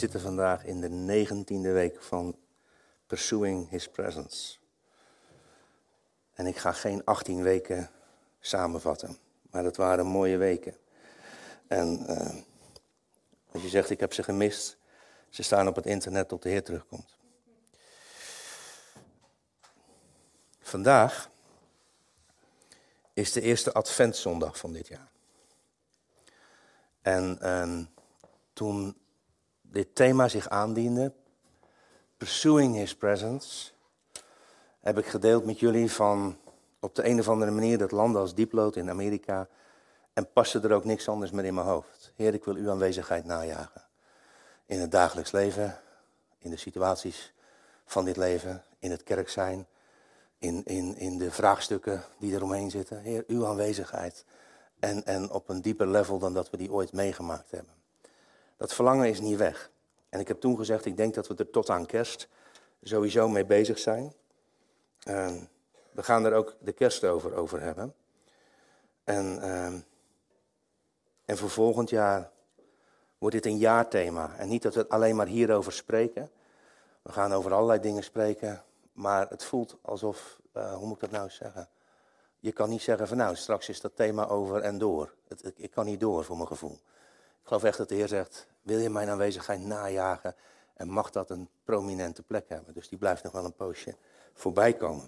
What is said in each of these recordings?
zitten vandaag in de 19e week van Pursuing His Presence. En ik ga geen 18 weken samenvatten, maar dat waren mooie weken. En als je zegt, ik heb ze gemist, ze staan op het internet tot de Heer terugkomt. Vandaag is de eerste adventszondag van dit jaar. En toen dit thema zich aandiende, Pursuing His Presence, heb ik gedeeld met jullie van op de een of andere manier dat landen als Dieploot in Amerika en paste er ook niks anders meer in mijn hoofd. Heer, ik wil uw aanwezigheid najagen. In het dagelijks leven, in de situaties van dit leven, in het kerk zijn, in de vraagstukken die eromheen zitten. Heer, uw aanwezigheid. En op een dieper level dan dat we die ooit meegemaakt hebben. Dat verlangen is niet weg. En ik heb toen gezegd, ik denk dat we er tot aan kerst sowieso mee bezig zijn. We gaan er ook de kerst over hebben. En voor volgend jaar wordt dit een jaarthema. En niet dat we alleen maar hierover spreken. We gaan over allerlei dingen spreken. Maar het voelt alsof, hoe moet ik dat nou zeggen? Je kan niet zeggen van nou, straks is dat thema over en door. Ik kan niet door voor mijn gevoel. Ik geloof echt dat de Heer zegt, wil je mijn aanwezigheid najagen? En mag dat een prominente plek hebben? Dus die blijft nog wel een poosje voorbij komen.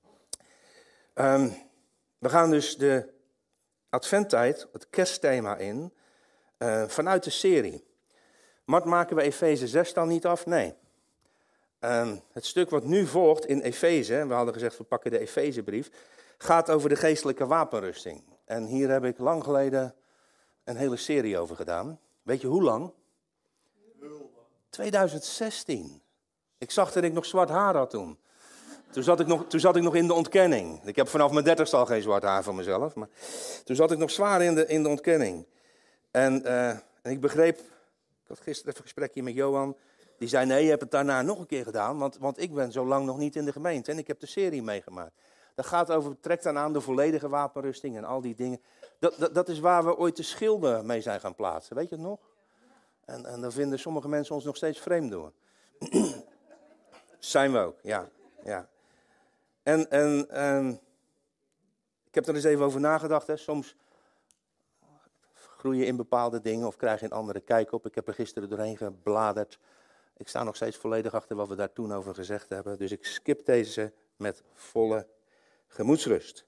We gaan dus de adventtijd, het kerstthema in, vanuit de serie. Mart, maken we Efeze 6 dan niet af? Nee. Het stuk wat nu volgt in Efeze, we hadden gezegd we pakken de Efezebrief, gaat over de geestelijke wapenrusting. En hier heb ik lang geleden een hele serie over gedaan. Weet je hoe lang? 2016. Ik zag dat ik nog zwart haar had toen. Toen zat ik nog in de ontkenning. Ik heb vanaf mijn 30ste al geen zwart haar van mezelf. Maar toen zat ik nog zwaar in de ontkenning. En ik begreep, ik had gisteren even een gesprekje met Johan. Die zei, nee, je hebt het daarna nog een keer gedaan. Want ik ben zo lang nog niet in de gemeente. En ik heb de serie meegemaakt. Dat gaat over, trekt dan aan de volledige wapenrusting en al die dingen. Dat is waar we ooit de schilden mee zijn gaan plaatsen. Weet je het nog? En daar vinden sommige mensen ons nog steeds vreemd door. Zijn we ook, ja. En ik heb er eens even over nagedacht. Hè. Soms groei je in bepaalde dingen of krijg je een andere kijk op. Ik heb er gisteren doorheen gebladerd. Ik sta nog steeds volledig achter wat we daar toen over gezegd hebben. Dus ik skip deze met volle gemoedsrust.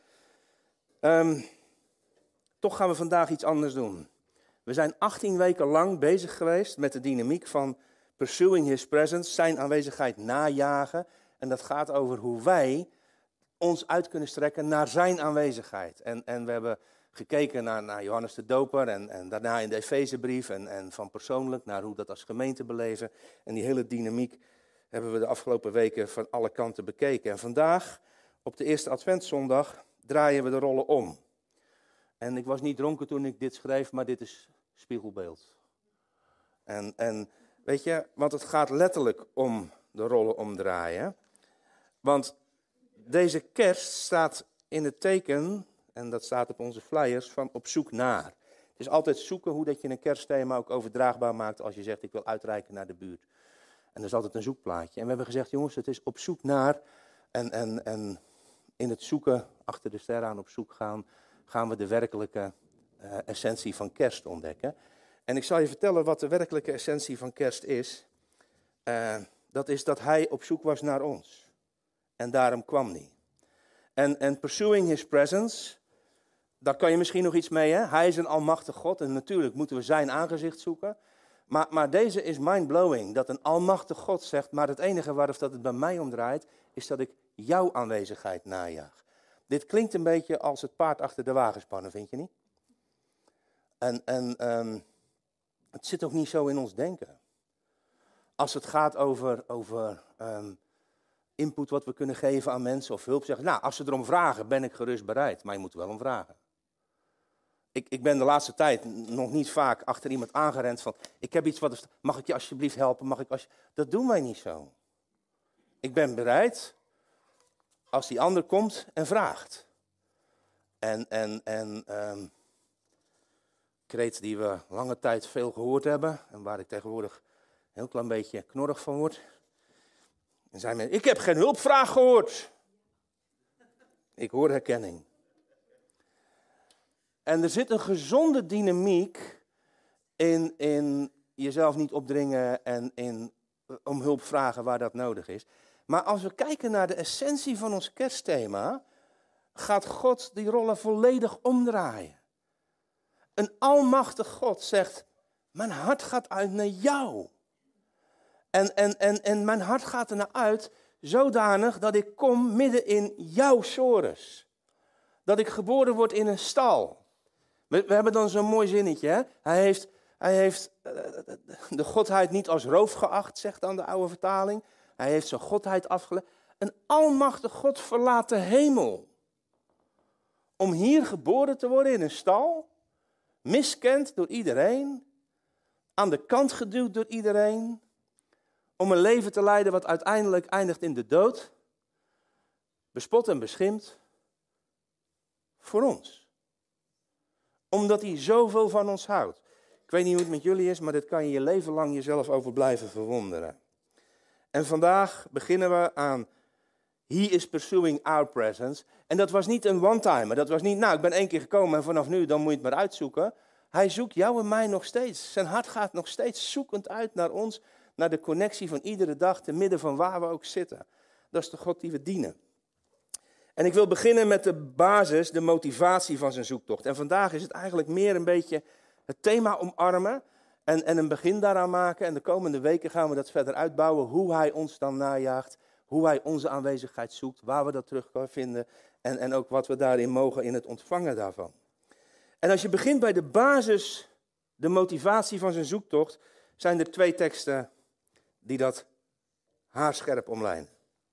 Toch gaan we vandaag iets anders doen. We zijn 18 weken lang bezig geweest met de dynamiek van Pursuing His Presence, zijn aanwezigheid najagen. En dat gaat over hoe wij ons uit kunnen strekken naar zijn aanwezigheid. En we hebben gekeken naar Johannes de Doper en daarna in de Efezebrief en van persoonlijk naar hoe dat als gemeente beleven. En die hele dynamiek hebben we de afgelopen weken van alle kanten bekeken. En vandaag, op de eerste adventszondag, draaien we de rollen om. En ik was niet dronken toen ik dit schreef, maar dit is spiegelbeeld. En weet je, want het gaat letterlijk om de rollen omdraaien. Want deze kerst staat in het teken, en dat staat op onze flyers, van op zoek naar. Het is altijd zoeken hoe dat je een kerstthema ook overdraagbaar maakt als je zegt ik wil uitreiken naar de buurt. En dat is altijd een zoekplaatje. En we hebben gezegd jongens, het is op zoek naar en in het zoeken achter de sterren aan op zoek gaan we de werkelijke essentie van kerst ontdekken. En ik zal je vertellen wat de werkelijke essentie van kerst is. Dat is dat hij op zoek was naar ons. En daarom kwam hij. En Pursuing His Presence, daar kan je misschien nog iets mee, hè? Hij is een almachtig God en natuurlijk moeten we zijn aangezicht zoeken. Maar deze is mindblowing, dat een almachtig God zegt, maar het enige waar dat het bij mij om draait, is dat ik jouw aanwezigheid najaag. Dit klinkt een beetje als het paard achter de wagen spannen, vind je niet? En het zit ook niet zo in ons denken. Als het gaat over input wat we kunnen geven aan mensen of hulp, zeggen, nou, als ze erom vragen, ben ik gerust bereid. Maar je moet er wel om vragen. Ik ben de laatste tijd nog niet vaak achter iemand aangerend van, ik heb iets wat, mag ik je alsjeblieft helpen? Dat doen wij niet zo. Ik ben bereid als die ander komt en vraagt. Kreet die we lange tijd veel gehoord hebben en waar ik tegenwoordig heel klein beetje knorrig van wordt. En zei men, ik heb geen hulpvraag gehoord. Ik hoor herkenning. En er zit een gezonde dynamiek in jezelf niet opdringen en om hulp vragen waar dat nodig is. Maar als we kijken naar de essentie van ons kerstthema, gaat God die rollen volledig omdraaien. Een almachtig God zegt, mijn hart gaat uit naar jou. En mijn hart gaat er naar uit zodanig dat ik kom midden in jouw sores. Dat ik geboren word in een stal. We hebben dan zo'n mooi zinnetje. Hè? Hij heeft de godheid niet als roof geacht, zegt dan de oude vertaling. Hij heeft zijn godheid afgelegd. Een almachtig God verlaat de hemel. Om hier geboren te worden in een stal. Miskend door iedereen. Aan de kant geduwd door iedereen. Om een leven te leiden wat uiteindelijk eindigt in de dood. Bespot en beschimpt. Voor ons. Omdat hij zoveel van ons houdt. Ik weet niet hoe het met jullie is, maar dit kan je leven lang jezelf over blijven verwonderen. En vandaag beginnen we aan He is pursuing our presence. En dat was niet een one-timer. Dat was niet, ik ben 1 keer gekomen en vanaf nu dan moet je het maar uitzoeken. Hij zoekt jou en mij nog steeds. Zijn hart gaat nog steeds zoekend uit naar ons. Naar de connectie van iedere dag, te midden van waar we ook zitten. Dat is de God die we dienen. En ik wil beginnen met de basis, de motivatie van zijn zoektocht. En vandaag is het eigenlijk meer een beetje het thema omarmen en een begin daaraan maken. En de komende weken gaan we dat verder uitbouwen, hoe hij ons dan najaagt, hoe hij onze aanwezigheid zoekt, waar we dat terug kunnen vinden en ook wat we daarin mogen in het ontvangen daarvan. En als je begint bij de basis, de motivatie van zijn zoektocht, zijn er 2 teksten die dat haarscherp omlijnen.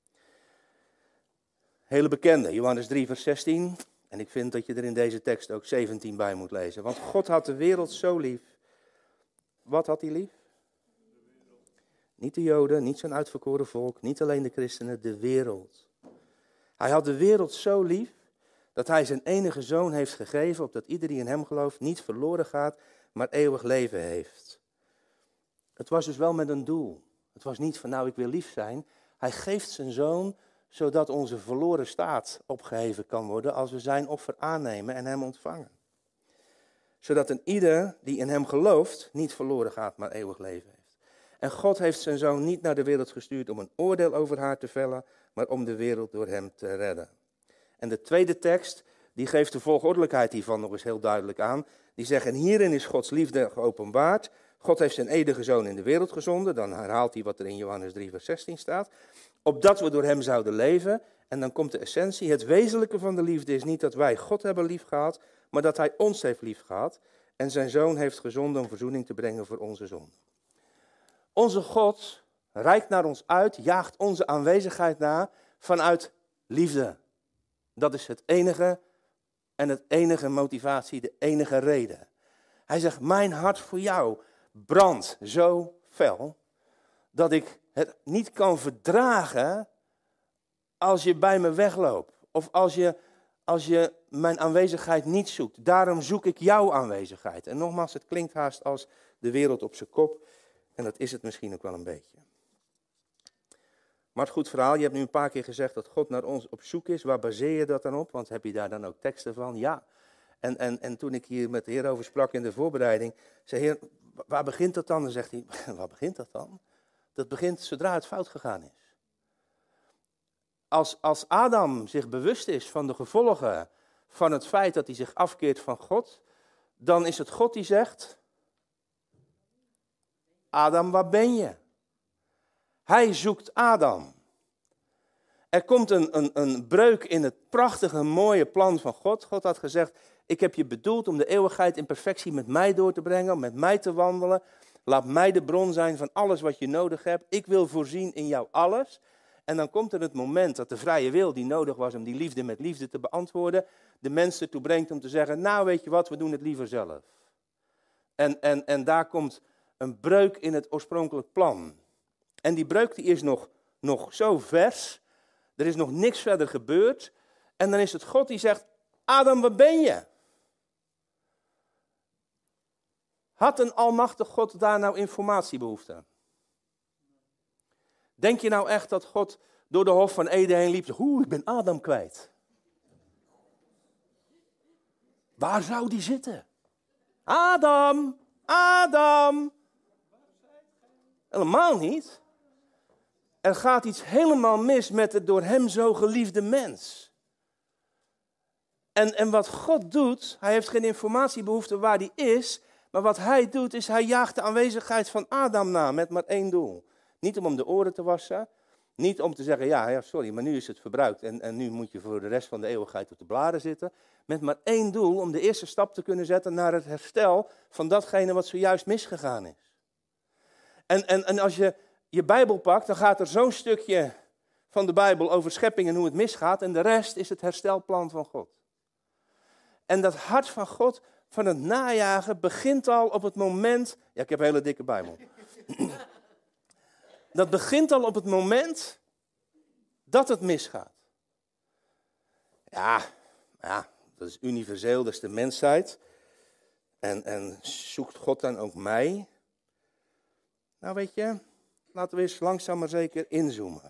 Hele bekende, Johannes 3 vers 16. En ik vind dat je er in deze tekst ook 17 bij moet lezen. Want God had de wereld zo lief. Wat had hij lief? Niet de Joden, niet zijn uitverkoren volk, niet alleen de christenen, de wereld. Hij had de wereld zo lief dat hij zijn enige zoon heeft gegeven, opdat ieder die in hem gelooft niet verloren gaat, maar eeuwig leven heeft. Het was dus wel met een doel. Het was niet van ik wil lief zijn. Hij geeft zijn zoon zodat onze verloren staat opgeheven kan worden als we zijn offer aannemen en hem ontvangen. Zodat een ieder die in hem gelooft niet verloren gaat, maar eeuwig leven heeft. En God heeft zijn zoon niet naar de wereld gestuurd om een oordeel over haar te vellen, maar om de wereld door hem te redden. En de tweede tekst, die geeft de volgordelijkheid hiervan nog eens heel duidelijk aan. Die zegt, en hierin is Gods liefde geopenbaard. God heeft zijn enige zoon in de wereld gezonden. Dan herhaalt hij wat er in Johannes 3 vers 16 staat. Opdat we door hem zouden leven. En dan komt de essentie. Het wezenlijke van de liefde is niet dat wij God hebben liefgehad, maar dat hij ons heeft liefgehad. En zijn zoon heeft gezonden om verzoening te brengen voor onze zonde. Onze God reikt naar ons uit, jaagt onze aanwezigheid na vanuit liefde. Dat is het enige en het enige motivatie, de enige reden. Hij zegt, mijn hart voor jou brandt zo fel dat ik het niet kan verdragen als je bij me wegloopt. Of als je mijn aanwezigheid niet zoekt. Daarom zoek ik jouw aanwezigheid. En nogmaals, het klinkt haast als de wereld op zijn kop. En dat is het misschien ook wel een beetje. Maar het goed verhaal, je hebt nu een paar keer gezegd dat God naar ons op zoek is. Waar baseer je dat dan op? Want heb je daar dan ook teksten van? Ja. En toen ik hier met de Heer over sprak in de voorbereiding, zei Heer, waar begint dat dan? Dan zegt hij, waar begint dat dan? Dat begint zodra het fout gegaan is. Als Adam zich bewust is van de gevolgen van het feit dat hij zich afkeert van God, dan is het God die zegt, Adam, waar ben je? Hij zoekt Adam. Er komt een breuk in het prachtige, mooie plan van God. God had gezegd, ik heb je bedoeld om de eeuwigheid in perfectie met mij door te brengen, om met mij te wandelen. Laat mij de bron zijn van alles wat je nodig hebt. Ik wil voorzien in jou alles. En dan komt er het moment dat de vrije wil die nodig was om die liefde met liefde te beantwoorden, de mensen ertoe brengt om te zeggen, nou weet je wat, we doen het liever zelf. En daar komt een breuk in het oorspronkelijk plan. En die breuk die is nog zo vers, er is nog niks verder gebeurd. En dan is het God die zegt, Adam, waar ben je? Had een almachtig God daar nou informatiebehoefte? Denk je nou echt dat God door de hof van Eden heen liep? Ik ben Adam kwijt. Waar zou die zitten? Adam, Adam. Helemaal niet. Er gaat iets helemaal mis met het door hem zo geliefde mens. En wat God doet, hij heeft geen informatiebehoefte waar hij is, maar wat hij doet is, hij jaagt de aanwezigheid van Adam na met maar één doel. Niet om hem de oren te wassen, niet om te zeggen, ja sorry, maar nu is het verbruikt en nu moet je voor de rest van de eeuwigheid op de blaren zitten. Met maar één doel, om de eerste stap te kunnen zetten naar het herstel van datgene wat zojuist misgegaan is. En als je Bijbel pakt, dan gaat er zo'n stukje van de Bijbel over schepping en hoe het misgaat. En de rest is het herstelplan van God. En dat hart van God, van het najagen, begint al op het moment... Ja, ik heb een hele dikke Bijbel. Dat begint al op het moment dat het misgaat. Ja, dat is universeel, dat is de mensheid. En zoekt God dan ook mij? Nou weet je, laten we eens langzaam maar zeker inzoomen.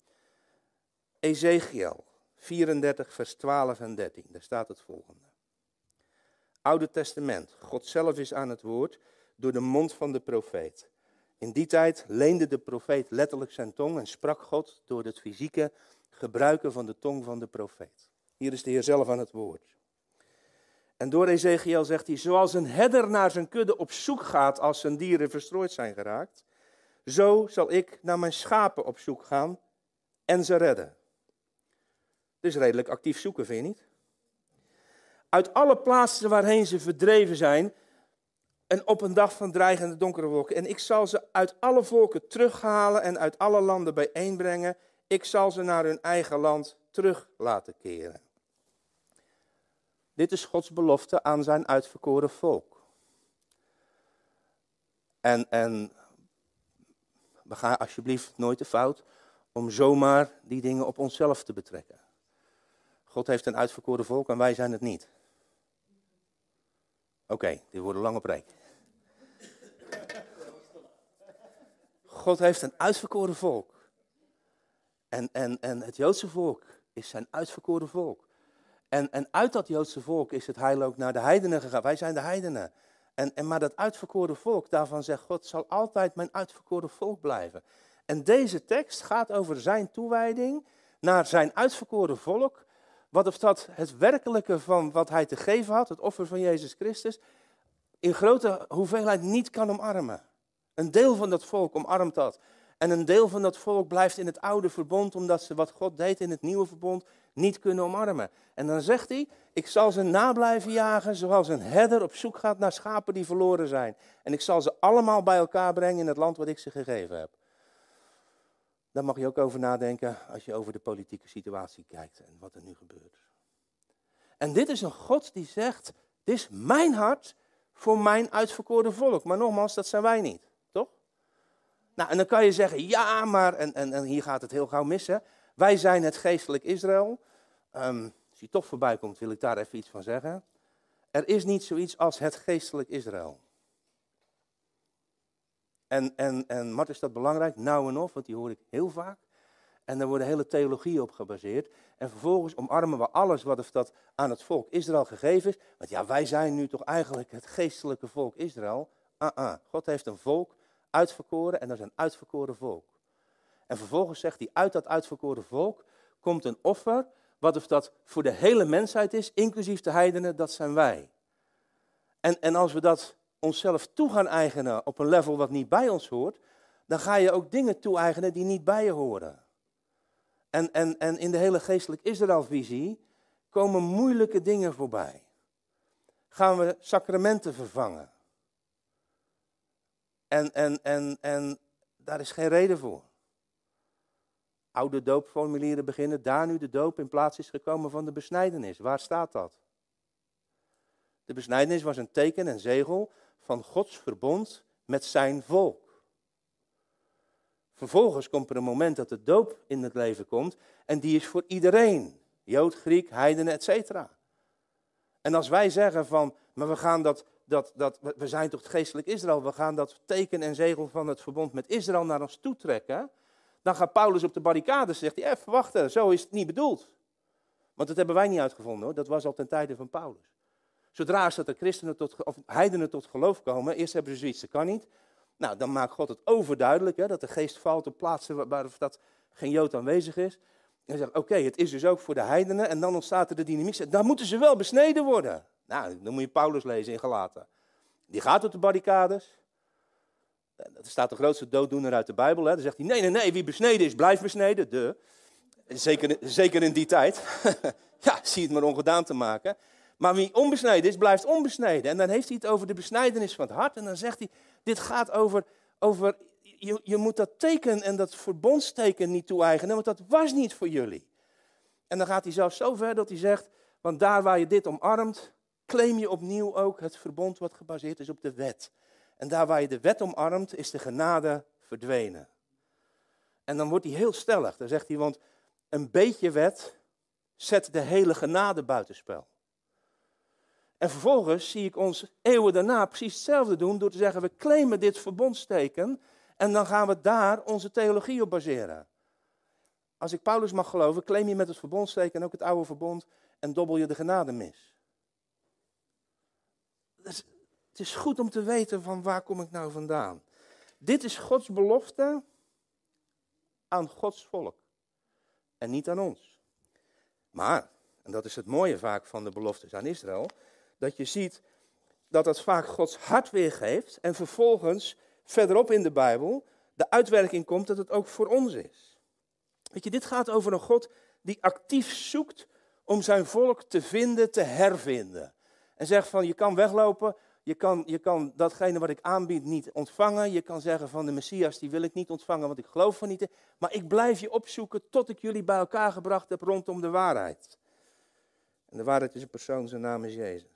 Ezekiel 34 vers 12 en 13, daar staat het volgende. Oude Testament, God zelf is aan het woord door de mond van de profeet. In die tijd leende de profeet letterlijk zijn tong en sprak God door het fysieke gebruiken van de tong van de profeet. Hier is de Heer zelf aan het woord. En door Ezekiel zegt hij, zoals een herder naar zijn kudde op zoek gaat als zijn dieren verstrooid zijn geraakt, zo zal ik naar mijn schapen op zoek gaan en ze redden. Dus redelijk actief zoeken, vind je niet? Uit alle plaatsen waarheen ze verdreven zijn en op een dag van dreigende donkere wolken. En ik zal ze uit alle volken terughalen en uit alle landen bijeenbrengen. Ik zal ze naar hun eigen land terug laten keren. Dit is Gods belofte aan zijn uitverkoren volk. En we gaan alsjeblieft nooit de fout om zomaar die dingen op onszelf te betrekken. God heeft een uitverkoren volk en wij zijn het niet. Oké, dit wordt een lange preek. God heeft een uitverkoren volk. En het Joodse volk is zijn uitverkoren volk. En uit dat Joodse volk is het heil ook naar de heidenen gegaan. Wij zijn de heidenen. Maar dat uitverkoren volk, daarvan zegt God, zal altijd mijn uitverkoren volk blijven. En deze tekst gaat over zijn toewijding naar zijn uitverkoren volk. Wat of dat het werkelijke van wat hij te geven had, het offer van Jezus Christus, in grote hoeveelheid niet kan omarmen. Een deel van dat volk omarmt dat. En een deel van dat volk blijft in het oude verbond, omdat ze wat God deed in het nieuwe verbond niet kunnen omarmen. En dan zegt hij, ik zal ze na blijven jagen zoals een herder op zoek gaat naar schapen die verloren zijn. En ik zal ze allemaal bij elkaar brengen in het land wat ik ze gegeven heb. Daar mag je ook over nadenken als je over de politieke situatie kijkt en wat er nu gebeurt. En dit is een God die zegt, dit is mijn hart voor mijn uitverkoren volk. Maar nogmaals, dat zijn wij niet, toch? Nou, en dan kan je zeggen, ja, maar, en hier gaat het heel gauw mis, hè. Wij zijn het geestelijk Israël. Als je toch voorbij komt, wil ik daar even iets van zeggen. Er is niet zoiets als het geestelijk Israël. En wat is dat belangrijk? Nou en of, want die hoor ik heel vaak. En daar worden hele theologieën op gebaseerd. En vervolgens omarmen we alles wat dat aan het volk Israël gegeven is. Want ja, wij zijn nu toch eigenlijk het geestelijke volk Israël. God heeft een volk uitverkoren en dat is een uitverkoren volk. En vervolgens zegt hij, uit dat uitverkoren volk komt een offer, wat of dat voor de hele mensheid is, inclusief de heidenen, dat zijn wij. En als we dat onszelf toe gaan eigenen op een level wat niet bij ons hoort, dan ga je ook dingen toe-eigenen die niet bij je horen. En in de hele geestelijk Israël-visie komen moeilijke dingen voorbij. Gaan we sacramenten vervangen. En daar is geen reden voor. Oude doopformulieren beginnen, daar nu de doop in plaats is gekomen van de besnijdenis. Waar staat dat? De besnijdenis was een teken en zegel van Gods verbond met zijn volk. Vervolgens komt er een moment dat de doop in het leven komt en die is voor iedereen. Jood, Griek, heidenen, etc. En als wij zeggen van, maar we gaan we zijn toch het geestelijk Israël, we gaan dat teken en zegel van het verbond met Israël naar ons toe trekken, Dan gaat Paulus op de barricades en zegt hij, even wachten, zo is het niet bedoeld. Want dat hebben wij niet uitgevonden hoor, dat was al ten tijde van Paulus. Zodra is dat de christenen of heidenen tot geloof komen, eerst hebben ze zoiets, dat kan niet. Nou, dan maakt God het overduidelijk, hè, dat de geest valt op plaatsen waar dat geen Jood aanwezig is. En hij zegt, oké, het is dus ook voor de heidenen. En dan ontstaat er de dynamiek. Dan moeten ze wel besneden worden. Nou, dan moet je Paulus lezen in Galaten. Die gaat op de barricades. Dat staat de grootste dooddoener uit de Bijbel. Hè. Dan zegt hij, nee, wie besneden is, blijft besneden. Zeker in die tijd. Ja, zie het maar ongedaan te maken. Maar wie onbesneden is, blijft onbesneden. En dan heeft hij het over de besnijdenis van het hart. En dan zegt hij, dit gaat over je moet dat teken en dat verbondsteken niet toe-eigenen, want dat was niet voor jullie. En dan gaat hij zelfs zo ver dat hij zegt, want daar waar je dit omarmt, claim je opnieuw ook het verbond wat gebaseerd is op de wet. En daar waar je de wet omarmt, is de genade verdwenen. En dan wordt hij heel stellig. Dan zegt hij, want een beetje wet zet de hele genade buitenspel. En vervolgens zie ik ons eeuwen daarna precies hetzelfde doen door te zeggen, we claimen dit verbondsteken en dan gaan we daar onze theologie op baseren. Als ik Paulus mag geloven, claim je met het verbondsteken ook het oude verbond en dobbel je de genade mis. Dus het is goed om te weten van waar kom ik nou vandaan. Dit is Gods belofte aan Gods volk en niet aan ons. Maar, en dat is het mooie vaak van de beloftes aan Israël, dat je ziet dat dat vaak Gods hart weergeeft en vervolgens verderop in de Bijbel de uitwerking komt dat het ook voor ons is. Weet je, dit gaat over een God die actief zoekt om zijn volk te vinden, te hervinden. En zegt van, je kan weglopen, je kan datgene wat ik aanbied niet ontvangen. Je kan zeggen van de Messias, die wil ik niet ontvangen, want ik geloof van niet. Maar ik blijf je opzoeken tot ik jullie bij elkaar gebracht heb rondom de waarheid. En de waarheid is een persoon, zijn naam is Jezus.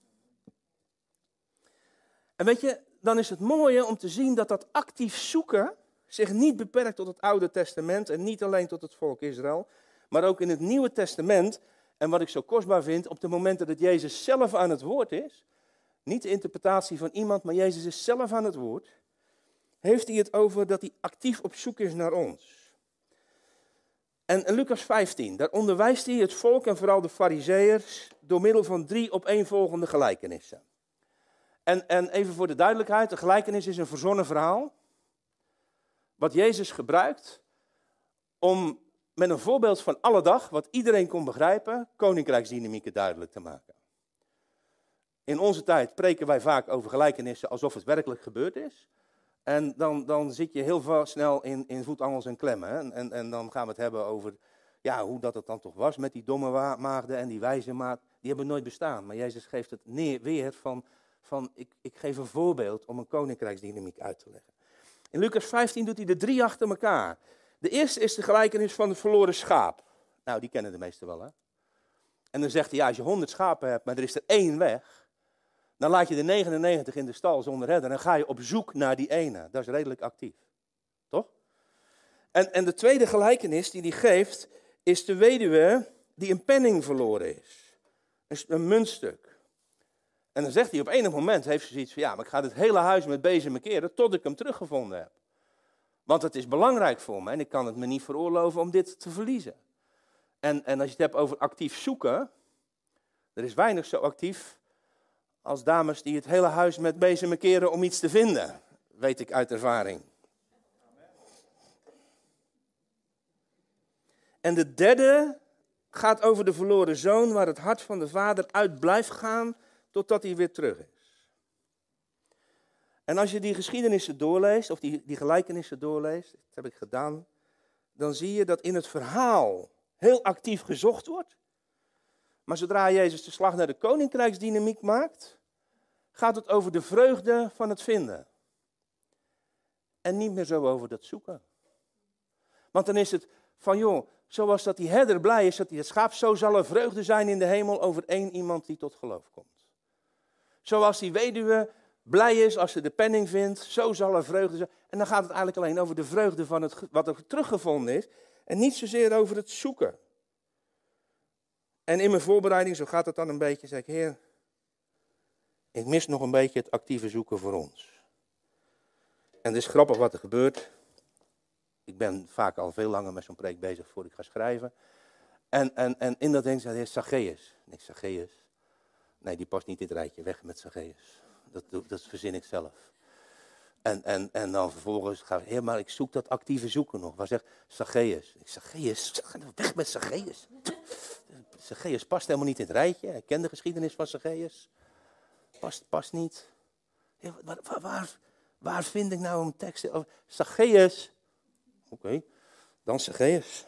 En weet je, dan is het mooie om te zien dat dat actief zoeken zich niet beperkt tot het Oude Testament en niet alleen tot het volk Israël, maar ook in het Nieuwe Testament. En wat ik zo kostbaar vind, op de momenten dat Jezus zelf aan het woord is, niet de interpretatie van iemand, maar Jezus is zelf aan het woord, heeft hij het over dat hij actief op zoek is naar ons. En in Lucas 15, daar onderwijst hij het volk en vooral de Farizeeërs door middel van 3 opeenvolgende gelijkenissen. En even voor de duidelijkheid, de gelijkenis is een verzonnen verhaal, wat Jezus gebruikt om met een voorbeeld van alle dag, wat iedereen kon begrijpen, koninkrijksdynamieken duidelijk te maken. In onze tijd preken wij vaak over gelijkenissen alsof het werkelijk gebeurd is. En dan zit je heel snel in voetangels en klemmen. Hè? En dan gaan we het hebben over hoe dat het dan toch was met die domme maagden en die wijze maagd. Die hebben nooit bestaan. Maar Jezus geeft het weer van ik geef een voorbeeld om een koninkrijksdynamiek uit te leggen. In Lucas 15 doet hij de 3 achter elkaar. De eerste is de gelijkenis van het verloren schaap. Nou, die kennen de meesten wel, hè? En dan zegt hij, als je 100 schapen hebt, maar er is er 1 weg, dan laat je de 99 in de stal zonder herder en dan ga je op zoek naar die ene. Dat is redelijk actief. Toch? En de tweede gelijkenis die hij geeft, is de weduwe die een penning verloren is. Een muntstuk. En dan zegt hij, op enig moment heeft ze zoiets van, maar ik ga het hele huis met bezemen keren tot ik hem teruggevonden heb. Want het is belangrijk voor me en ik kan het me niet veroorloven om dit te verliezen. En als je het hebt over actief zoeken, er is weinig zo actief als dames die het hele huis met bezemen keren om iets te vinden. Weet ik uit ervaring. En de derde gaat over de verloren zoon, waar het hart van de vader uit blijft gaan totdat hij weer terug is. En als je die geschiedenissen doorleest, of die gelijkenissen doorleest, dat heb ik gedaan, dan zie je dat in het verhaal heel actief gezocht wordt. Maar zodra Jezus de slag naar de koninkrijksdynamiek maakt, gaat het over de vreugde van het vinden. En niet meer zo over dat zoeken. Want dan is het van, zoals dat die herder blij is dat hij het schaap, zo zal er vreugde zijn in de hemel over 1 iemand die tot geloof komt. Zoals die weduwe blij is als ze de penning vindt, zo zal er vreugde zijn. En dan gaat het eigenlijk alleen over de vreugde van wat er teruggevonden is. En niet zozeer over het zoeken. En in mijn voorbereiding, zo gaat het dan een beetje, zeg ik, Heer, ik mis nog een beetje het actieve zoeken voor ons. En het is grappig wat er gebeurt. Ik ik ben vaak al veel langer met zo'n preek bezig voordat ik ga schrijven. En in dat ding zei hij, Zacchaeus. Nee, Zacchaeus. Nee, die past niet in het rijtje. Weg met Zacchaeus. Dat verzin ik zelf. En dan vervolgens ga ik, maar ik zoek dat actieve zoeken nog. Waar zegt Zacchaeus? Zacchaeus? Weg met Zacchaeus. Zacchaeus past helemaal niet in het rijtje. Ik ken de geschiedenis van Zacchaeus. Past niet. Ja, waar vind ik nou een tekst over Zacchaeus? Oké, dan Zacchaeus.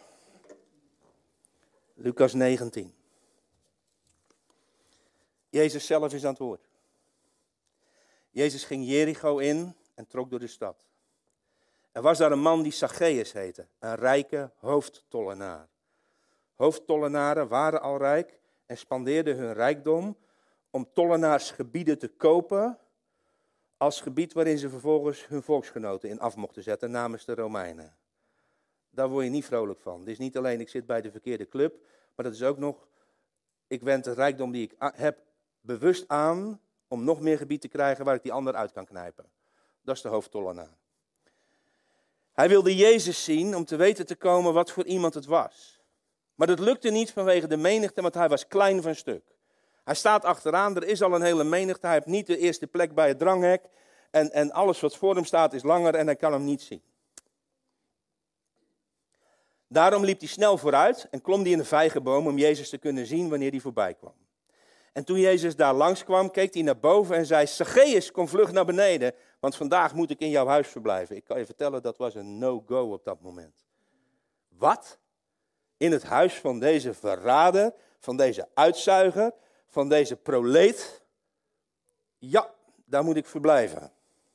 Lucas 19. Jezus zelf is aan het woord. Jezus ging Jericho in en trok door de stad. Er was daar een man die Zacchaeus heette, een rijke hoofdtollenaar. Hoofdtollenaren waren al rijk en spandeerden hun rijkdom om tollenaarsgebieden te kopen als gebied waarin ze vervolgens hun volksgenoten in af mochten zetten namens de Romeinen. Daar word je niet vrolijk van. Het is niet alleen ik zit bij de verkeerde club, maar dat is ook nog, ik wend de rijkdom die ik heb bewust aan om nog meer gebied te krijgen waar ik die ander uit kan knijpen. Dat is de hoofdtollenaar. Hij wilde Jezus zien om te weten te komen wat voor iemand het was. Maar dat lukte niet vanwege de menigte, want hij was klein van stuk. Hij staat achteraan, er is al een hele menigte, hij heeft niet de eerste plek bij het dranghek. En alles wat voor hem staat is langer en hij kan hem niet zien. Daarom liep hij snel vooruit en klom hij in de vijgenboom om Jezus te kunnen zien wanneer hij voorbij kwam. En toen Jezus daar langskwam, keek hij naar boven en zei, Zacchaeus, kom vlug naar beneden, want vandaag moet ik in jouw huis verblijven. Ik kan je vertellen, dat was een no-go op dat moment. Wat? In het huis van deze verrader, van deze uitzuiger, van deze proleet? Ja, daar moet ik verblijven.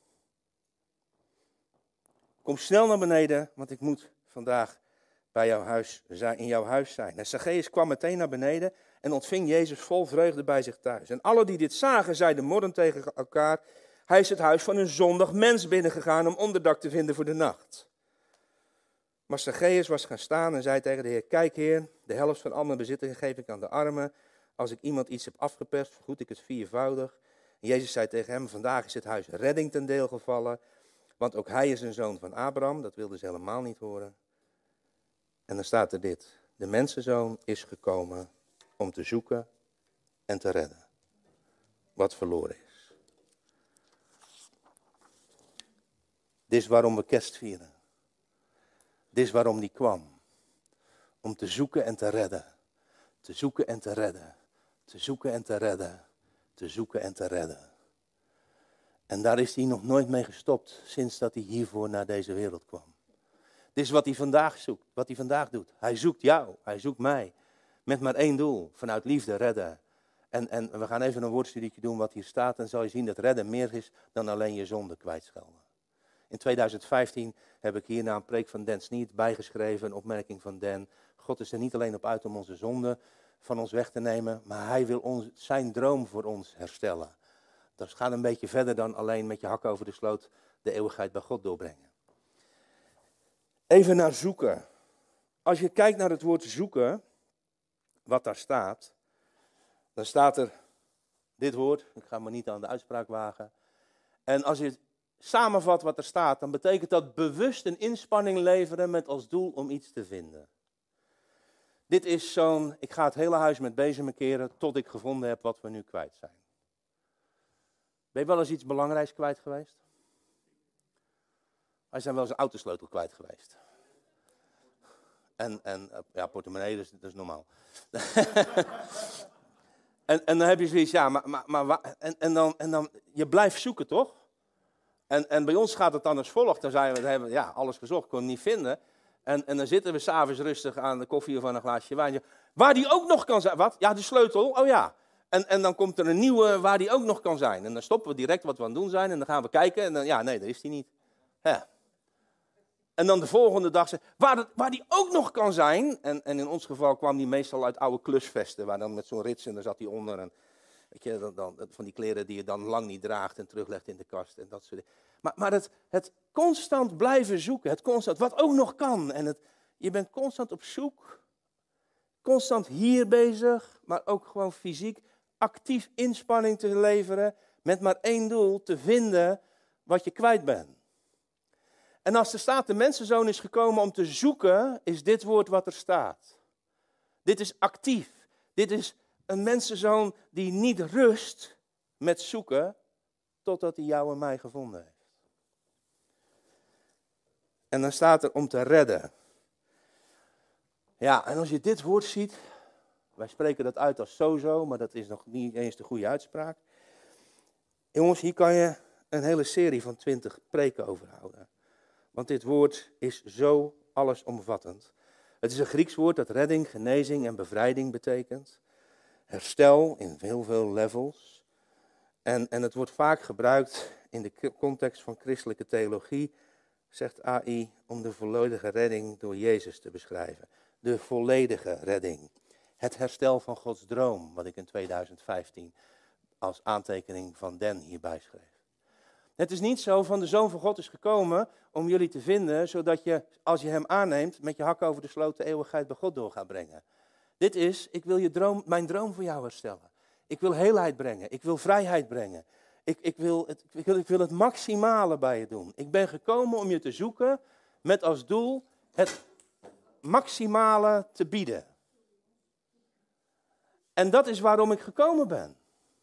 Kom snel naar beneden, want ik moet vandaag bij jouw huis zijn, in jouw huis zijn. En Zacchaeus kwam meteen naar beneden en ontving Jezus vol vreugde bij zich thuis. En alle die dit zagen, zeiden morrend tegen elkaar, hij is het huis van een zondig mens binnengegaan om onderdak te vinden voor de nacht. Maar Zacchaeus was gaan staan en zei tegen de Heer, kijk Heer, de helft van al mijn bezittingen geef ik aan de armen. Als ik iemand iets heb afgeperst, vergoed ik het viervoudig. En Jezus zei tegen hem, vandaag is het huis redding ten deel gevallen, want ook hij is een zoon van Abraham. Dat wilden ze helemaal niet horen. En dan staat er dit, de mensenzoon is gekomen om te zoeken en te redden wat verloren is. Dit is waarom we kerst vieren. Dit is waarom die kwam. Om te zoeken en te redden. Te zoeken en te redden. Te zoeken en te redden. Te zoeken en te redden. En daar is hij nog nooit mee gestopt sinds dat hij hiervoor naar deze wereld kwam. Dit is wat hij vandaag zoekt, wat hij vandaag doet. Hij zoekt jou, hij zoekt mij. Met maar één doel, vanuit liefde redden. En we gaan even een woordstudietje doen wat hier staat. En zal je zien dat redden meer is dan alleen je zonde kwijtschelden. In 2015 heb ik hierna een preek van Dan Sneed bijgeschreven. Een opmerking van Dan. God is er niet alleen op uit om onze zonde van ons weg te nemen. Maar hij wil zijn droom voor ons herstellen. Dat gaat een beetje verder dan alleen met je hak over de sloot de eeuwigheid bij God doorbrengen. Even naar zoeken. Als je kijkt naar het woord zoeken, wat daar staat, dan staat er dit woord. Ik ga me niet aan de uitspraak wagen. En als je samenvat wat er staat, dan betekent dat bewust een inspanning leveren met als doel om iets te vinden. Dit is zo'n, ik ga het hele huis met bezemen keren tot ik gevonden heb wat we nu kwijt zijn. Ben je wel eens iets belangrijks kwijt geweest? Wij zijn wel eens een autosleutel kwijt geweest. En ja, portemonnee, dat is normaal. en dan heb je zoiets, ja, en dan, je blijft zoeken, toch? En bij ons gaat het dan als volgt. Dan hebben we alles gezocht, kon het niet vinden. En dan zitten we s'avonds rustig aan de koffie of aan een glaasje wijn. Waar die ook nog kan zijn. Wat? Ja, de sleutel. Oh ja. En dan komt er een nieuwe waar die ook nog kan zijn. En dan stoppen we direct wat we aan het doen zijn. En dan gaan we kijken. En dan, ja, nee, daar is die niet. Ja. En dan de volgende dag, waar die ook nog kan zijn. En in ons geval kwam die meestal uit oude klusvesten. Waar dan met zo'n rits en daar zat hij onder. En, weet je, dan, van die kleren die je dan lang niet draagt en teruglegt in de kast. En dat soort dingen. Maar het constant blijven zoeken. Het constant, wat ook nog kan. En je bent constant op zoek. Constant hier bezig. Maar ook gewoon fysiek. Actief inspanning te leveren. Met maar één doel. Te vinden wat je kwijt bent. En als er staat, de mensenzoon is gekomen om te zoeken, is dit woord wat er staat. Dit is actief. Dit is een mensenzoon die niet rust met zoeken, totdat hij jou en mij gevonden heeft. En dan staat er om te redden. Ja, en als je dit woord ziet, wij spreken dat uit als sozo, maar dat is nog niet eens de goede uitspraak. Jongens, hier kan je een hele serie van 20 preken over houden. Want dit woord is zo allesomvattend. Het is een Grieks woord dat redding, genezing en bevrijding betekent. Herstel in heel veel levels. En het wordt vaak gebruikt in de context van christelijke theologie, zegt AI, om de volledige redding door Jezus te beschrijven. De volledige redding. Het herstel van Gods droom, wat ik in 2015 als aantekening van Den hierbij schreef. Het is niet zo van de Zoon van God is gekomen om jullie te vinden, zodat je, als je hem aanneemt, met je hak over de sloot de eeuwigheid bij God door gaat brengen. Dit is, ik wil mijn droom voor jou herstellen. Ik wil heelheid brengen. Ik wil vrijheid brengen. Ik wil het maximale bij je doen. Ik ben gekomen om je te zoeken met als doel het maximale te bieden. En dat is waarom ik gekomen ben.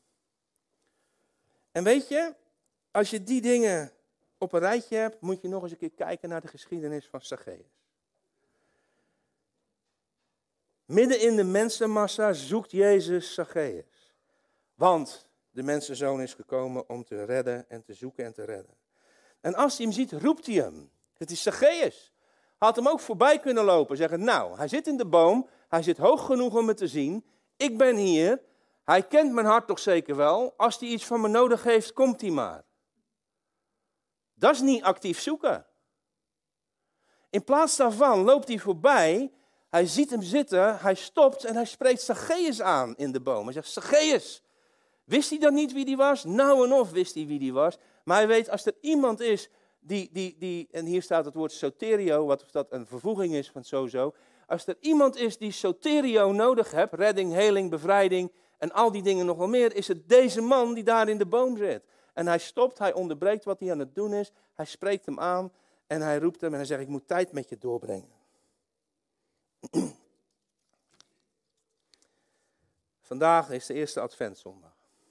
En weet je, als je die dingen op een rijtje hebt, moet je nog eens een keer kijken naar de geschiedenis van Zacchaeus. Midden in de mensenmassa zoekt Jezus Zacchaeus. Want de mensenzoon is gekomen om te redden en te zoeken en te redden. En als hij hem ziet, roept hij hem. Het is Zacchaeus. Had hem ook voorbij kunnen lopen. Zeggen, nou, hij zit in de boom. Hij zit hoog genoeg om me te zien. Ik ben hier. Hij kent mijn hart toch zeker wel. Als hij iets van me nodig heeft, komt hij maar. Dat is niet actief zoeken. In plaats daarvan loopt hij voorbij. Hij ziet hem zitten. Hij stopt en hij spreekt Zacchaeus aan in de boom. Hij zegt, Zacchaeus. Wist hij dan niet wie die was? Nou en of wist hij wie die was. Maar hij weet, als er iemand is die en hier staat het woord soterio, wat of dat een vervoeging is van sozo. Als er iemand is die soterio nodig heeft, redding, heling, bevrijding en al die dingen nog wel meer, is het deze man die daar in de boom zit. En hij stopt, hij onderbreekt wat hij aan het doen is. Hij spreekt hem aan en hij roept hem en hij zegt, ik moet tijd met je doorbrengen. Vandaag is de eerste Adventszondag.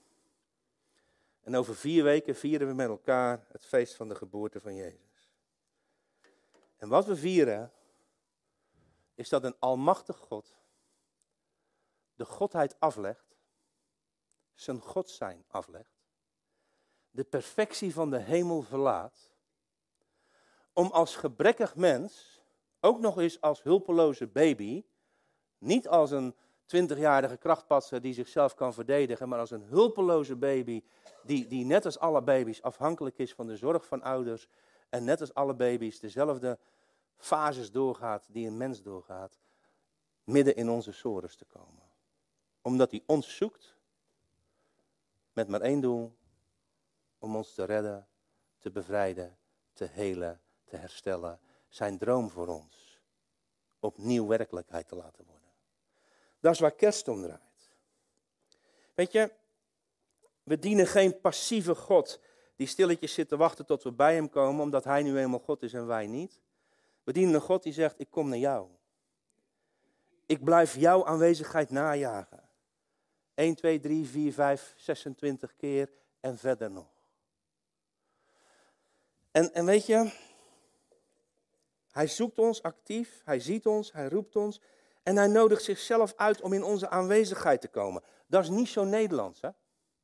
En over 4 weken vieren we met elkaar het feest van de geboorte van Jezus. En wat we vieren, is dat een almachtig God de godheid aflegt, zijn God zijn aflegt, de perfectie van de hemel verlaat, om als gebrekkig mens, ook nog eens als hulpeloze baby, niet als een 20-jarige krachtpatser die zichzelf kan verdedigen, maar als een hulpeloze baby die net als alle baby's afhankelijk is van de zorg van ouders en net als alle baby's dezelfde fases doorgaat die een mens doorgaat, midden in onze sores te komen. Omdat hij ons zoekt met maar één doel, om ons te redden, te bevrijden, te helen, te herstellen, zijn droom voor ons opnieuw werkelijkheid te laten worden. Dat is waar kerst om draait. Weet je, we dienen geen passieve God die stilletjes zit te wachten tot we bij hem komen, omdat hij nu eenmaal God is en wij niet. We dienen een God die zegt, ik kom naar jou. Ik blijf jouw aanwezigheid najagen. 1, 2, 3, 4, 5, 26 keer en verder nog. En weet je, hij zoekt ons actief, hij ziet ons, hij roept ons en hij nodigt zichzelf uit om in onze aanwezigheid te komen. Dat is niet zo Nederlands, hè?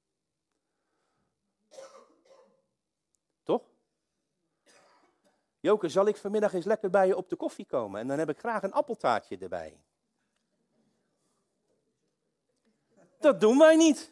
Toch? Joke, zal ik vanmiddag eens lekker bij je op de koffie komen? En dan heb ik graag een appeltaartje erbij. Dat doen wij niet.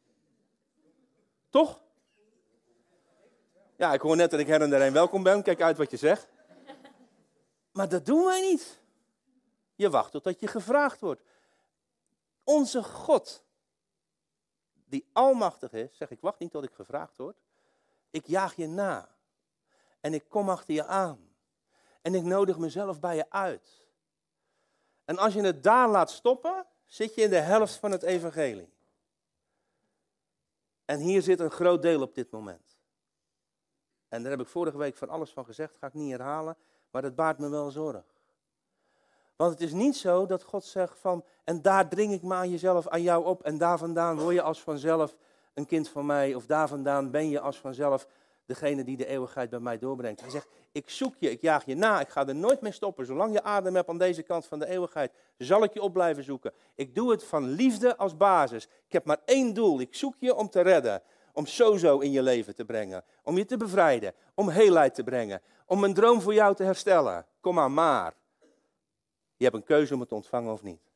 Toch? Ja, ik hoor net dat ik her en der welkom ben. Kijk uit wat je zegt. Maar dat doen wij niet. Je wacht totdat je gevraagd wordt. Onze God, die almachtig is, zegt ik wacht niet tot ik gevraagd word. Ik jaag je na. En ik kom achter je aan. En ik nodig mezelf bij je uit. En als je het daar laat stoppen, zit je in de helft van het evangelie. En hier zit een groot deel op dit moment. En daar heb ik vorige week van alles van gezegd, ga ik niet herhalen, maar dat baart me wel zorg. Want het is niet zo dat God zegt van, en daar dring ik me aan jou op, en daar vandaan word je als vanzelf een kind van mij, of daar vandaan ben je als vanzelf degene die de eeuwigheid bij mij doorbrengt. Hij zegt, ik zoek je, ik jaag je na, ik ga er nooit mee stoppen. Zolang je adem hebt aan deze kant van de eeuwigheid, zal ik je op blijven zoeken. Ik doe het van liefde als basis. Ik heb maar één doel, ik zoek je om te redden. Om sozo in je leven te brengen. Om je te bevrijden. Om heelheid te brengen. Om een droom voor jou te herstellen. Kom maar. Je hebt een keuze om het te ontvangen of niet.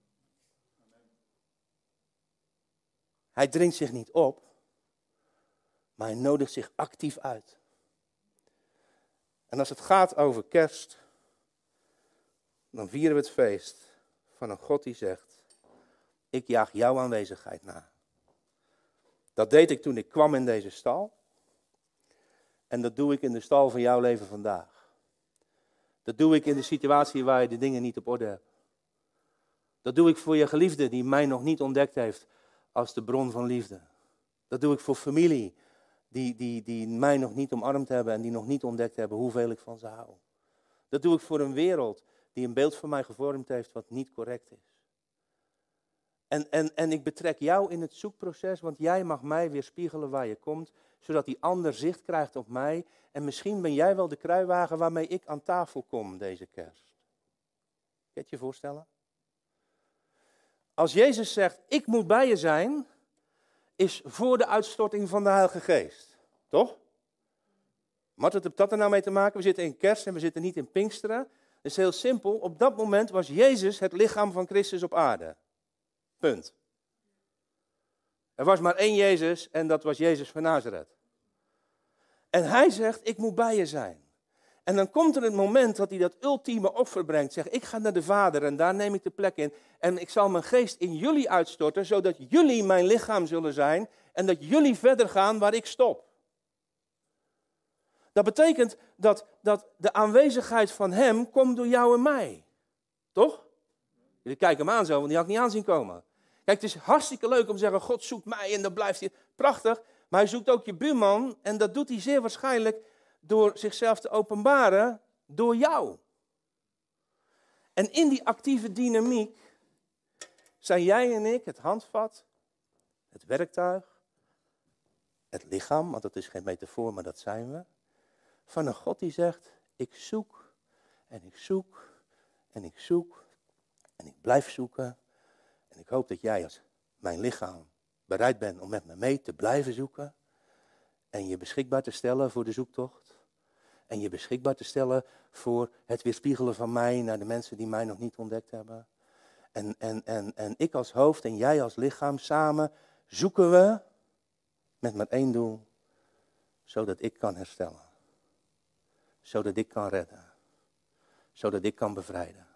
Hij dringt zich niet op. Maar hij nodigt zich actief uit. En als het gaat over kerst. Dan vieren we het feest van een God die zegt. Ik jaag jouw aanwezigheid na. Dat deed ik toen ik kwam in deze stal. En dat doe ik in de stal van jouw leven vandaag. Dat doe ik in de situatie waar je de dingen niet op orde hebt. Dat doe ik voor je geliefde die mij nog niet ontdekt heeft als de bron van liefde. Dat doe ik voor familie die mij nog niet omarmd hebben en die nog niet ontdekt hebben hoeveel ik van ze hou. Dat doe ik voor een wereld die een beeld van mij gevormd heeft wat niet correct is. En ik betrek jou in het zoekproces, want jij mag mij weerspiegelen waar je komt, zodat die ander zicht krijgt op mij. En misschien ben jij wel de kruiwagen waarmee ik aan tafel kom deze kerst. Kun je het je voorstellen? Als Jezus zegt, ik moet bij je zijn, is voor de uitstorting van de Heilige Geest. Toch? Wat heeft dat er nou mee te maken? We zitten in kerst en we zitten niet in Pinksteren. Het is heel simpel. Op dat moment was Jezus het lichaam van Christus op aarde. Punt. Er was maar één Jezus en dat was Jezus van Nazareth. En hij zegt, ik moet bij je zijn. En dan komt er een moment dat hij dat ultieme offer brengt. Zegt, ik ga naar de Vader en daar neem ik de plek in. En ik zal mijn geest in jullie uitstorten, zodat jullie mijn lichaam zullen zijn. En dat jullie verder gaan waar ik stop. Dat betekent dat de aanwezigheid van hem komt door jou en mij. Toch? Jullie kijken hem aan zo, want die had ik niet aan zien komen. Kijk, het is hartstikke leuk om te zeggen, God zoekt mij en dan blijft hij. Prachtig, maar hij zoekt ook je buurman. En dat doet hij zeer waarschijnlijk door zichzelf te openbaren door jou. En in die actieve dynamiek zijn jij en ik het handvat, het werktuig, het lichaam, want dat is geen metafoor, maar dat zijn we. Van een God die zegt, ik zoek en ik zoek en ik zoek en ik blijf zoeken. En ik hoop dat jij als mijn lichaam bereid bent om met me mee te blijven zoeken. En je beschikbaar te stellen voor de zoektocht. En je beschikbaar te stellen voor het weerspiegelen van mij naar de mensen die mij nog niet ontdekt hebben. En ik als hoofd en jij als lichaam, samen zoeken we met maar één doel. Zodat ik kan herstellen. Zodat ik kan redden. Zodat ik kan bevrijden.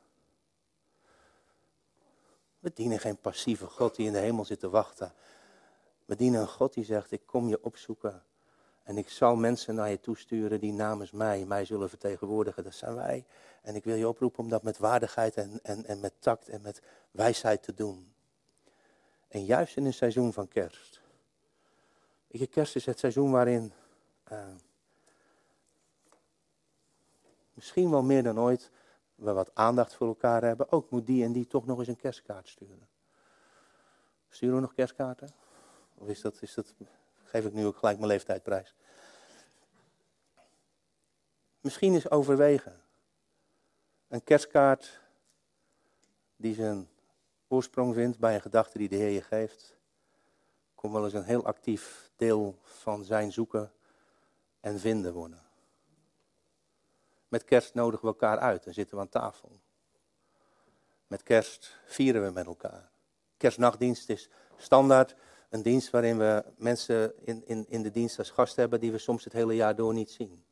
We dienen geen passieve God die in de hemel zit te wachten. We dienen een God die zegt, ik kom je opzoeken. En ik zal mensen naar je toesturen die namens mij zullen vertegenwoordigen. Dat zijn wij. En ik wil je oproepen om dat met waardigheid en met tact en met wijsheid te doen. En juist in een seizoen van kerst. Weet je, kerst is het seizoen waarin misschien wel meer dan ooit we wat aandacht voor elkaar hebben. Ook moet die en die toch nog eens een kerstkaart sturen. Sturen we nog kerstkaarten? Of is dat, geef ik nu ook gelijk mijn leeftijd prijs. Misschien is overwegen. Een kerstkaart die zijn oorsprong vindt bij een gedachte die de Heer je geeft. Kon wel eens een heel actief deel van zijn zoeken en vinden worden. Met kerst nodigen we elkaar uit en zitten we aan tafel. Met kerst vieren we met elkaar. Kerstnachtdienst is standaard een dienst waarin we mensen in de dienst als gast hebben die we soms het hele jaar door niet zien.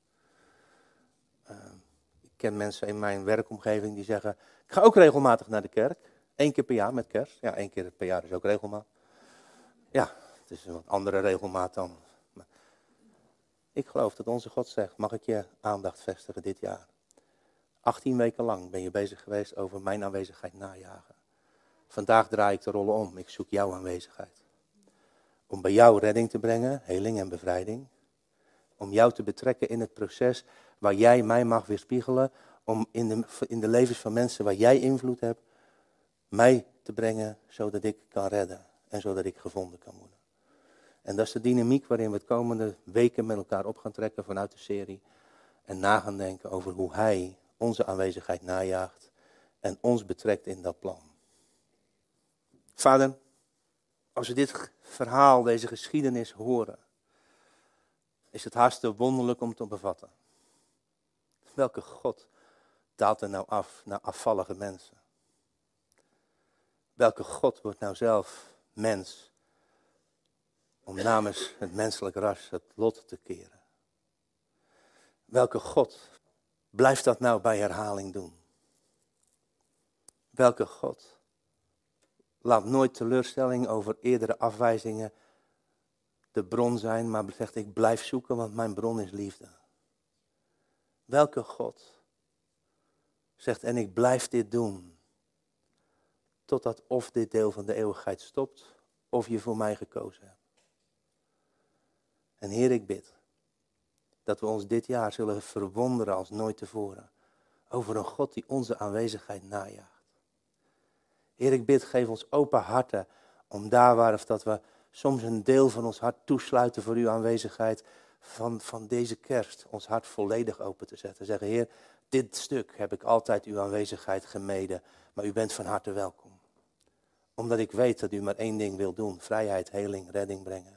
Ik ken mensen in mijn werkomgeving die zeggen, ik ga ook regelmatig naar de kerk. 1 keer per jaar met kerst. Ja, 1 keer per jaar is ook regelmaat. Ja, het is een wat andere regelmaat dan. Maar ik geloof dat onze God zegt, mag ik je aandacht vestigen dit jaar. 18 weken lang ben je bezig geweest over mijn aanwezigheid najagen. Vandaag draai ik de rollen om. Ik zoek jouw aanwezigheid. Om bij jou redding te brengen, heling en bevrijding. om jou te betrekken in het proces waar jij mij mag weerspiegelen, om in de levens van mensen waar jij invloed hebt, mij te brengen, zodat ik kan redden en zodat ik gevonden kan worden. En dat is de dynamiek waarin we het komende weken met elkaar op gaan trekken vanuit de serie. En na gaan denken over hoe hij onze aanwezigheid najaagt en ons betrekt in dat plan. Vader, als we dit verhaal, deze geschiedenis horen, is het hartstikke wonderlijk om te bevatten. Welke God daalt er nou af naar afvallige mensen? Welke God wordt nou zelf mens om namens het menselijk ras het lot te keren? Welke God blijft dat nou bij herhaling doen? Welke God laat nooit teleurstelling over eerdere afwijzingen de bron zijn, maar zegt ik blijf zoeken, want mijn bron is liefde. Welke God zegt en ik blijf dit doen, totdat of dit deel van de eeuwigheid stopt, of je voor mij gekozen hebt. En Heer, ik bid dat we ons dit jaar zullen verwonderen als nooit tevoren over een God die onze aanwezigheid najaagt. Heer, ik bid, geef ons open harten om daar waar of dat we soms een deel van ons hart toesluiten voor uw aanwezigheid van deze kerst, ons hart volledig open te zetten. Zeggen, Heer, dit stuk heb ik altijd uw aanwezigheid gemeden, maar u bent van harte welkom. Omdat ik weet dat u maar één ding wil doen, vrijheid, heling, redding brengen.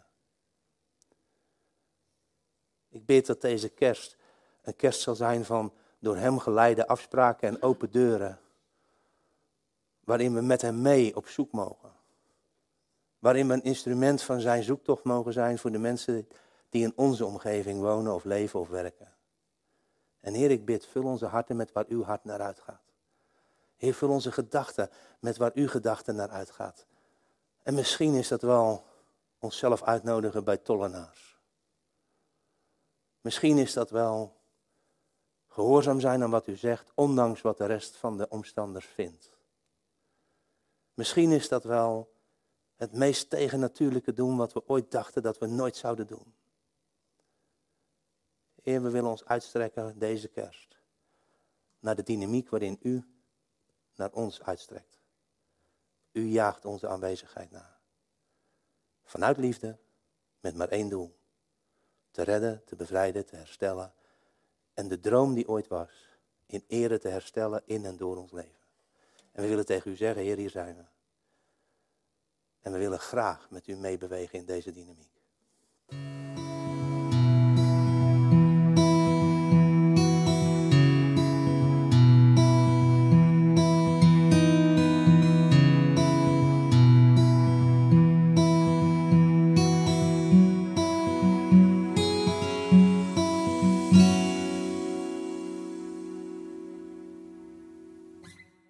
Ik bid dat deze kerst een kerst zal zijn van door hem geleide afspraken en open deuren. Waarin we met hem mee op zoek mogen. Waarin we een instrument van zijn zoektocht mogen zijn voor de mensen die in onze omgeving wonen of leven of werken. En Heer, ik bid, vul onze harten met waar uw hart naar uitgaat. Heer, vul onze gedachten met waar uw gedachten naar uitgaat. En misschien is dat wel onszelf uitnodigen bij tollenaars. Misschien is dat wel gehoorzaam zijn aan wat u zegt, ondanks wat de rest van de omstanders vindt. Misschien is dat wel het meest tegennatuurlijke doen wat we ooit dachten dat we nooit zouden doen. Heer, we willen ons uitstrekken deze kerst naar de dynamiek waarin u naar ons uitstrekt. U jaagt onze aanwezigheid na. Vanuit liefde, met maar één doel. Te redden, te bevrijden, te herstellen. En de droom die ooit was, in ere te herstellen in en door ons leven. En we willen tegen u zeggen, Heer, hier zijn we. En we willen graag met u meebewegen in deze dynamiek.